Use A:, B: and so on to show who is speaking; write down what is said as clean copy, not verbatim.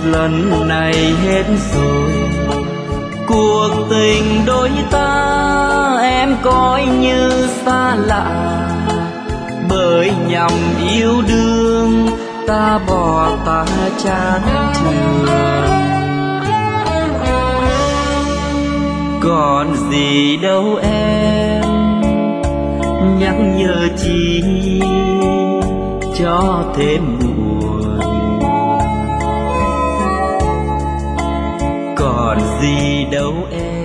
A: lần này hết rồi. Cuộc tình đôi ta em coi như xa lạ, bởi nhằm yêu đương ta bỏ ta chán trường. Còn gì đâu em, nhắc nhở chi cho thêm buồn. Còn gì đâu em,